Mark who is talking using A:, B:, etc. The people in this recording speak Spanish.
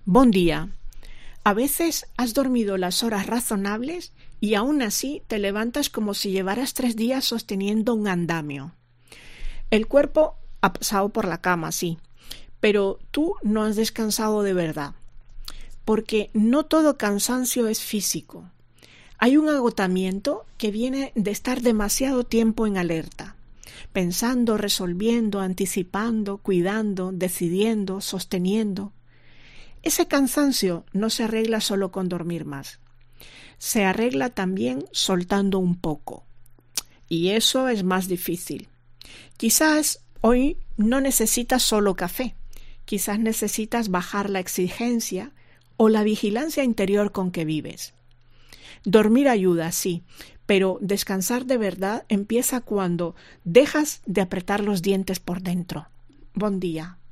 A: Buen día. A veces has dormido las horas razonables y aún así te levantas como si llevaras 3 días sosteniendo un andamio. El cuerpo ha pasado por la cama, sí, pero tú no has descansado de verdad, porque no todo cansancio es físico. Hay un agotamiento que viene de estar demasiado tiempo en alerta, pensando, resolviendo, anticipando, cuidando, decidiendo, sosteniendo. Ese cansancio no se arregla solo con dormir más. Se arregla también soltando un poco. Y eso es más difícil. Quizás hoy no necesitas solo café. Quizás necesitas bajar la exigencia o la vigilancia interior con que vives. Dormir ayuda, sí, pero descansar de verdad empieza cuando dejas de apretar los dientes por dentro. Buen día.